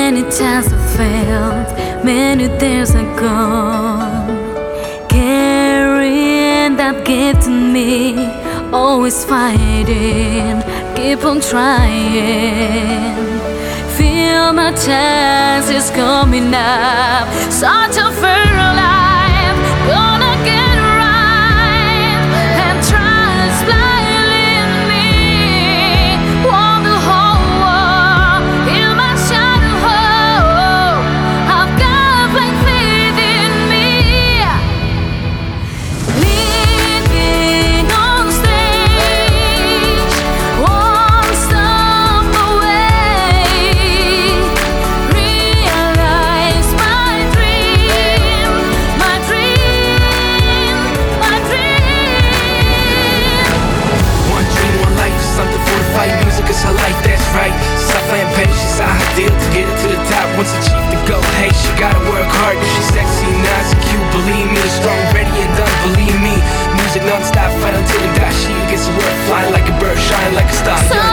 Many times I failed, many days are gone. Carrying that gift in me, always fighting, keep on trying. Feel my chances coming up, such a fair life, gonna get right and trust blindly in me. Want the whole world in my shadow, I've got blank faith in me. Living on stage, one step away, realize my dream, my dream, my dream. One dream, one life, something for the fight. Music is her life, that's right. Suffer and patience, I her deal to get it to the top. Once achieved the goal, hey, she gotta work hard. She's sexy, nice, and cute, believe me. Strong, ready, and done, believe me. Music non-stop, fight until we die. She gets to work, flying like a bird, shine like a star.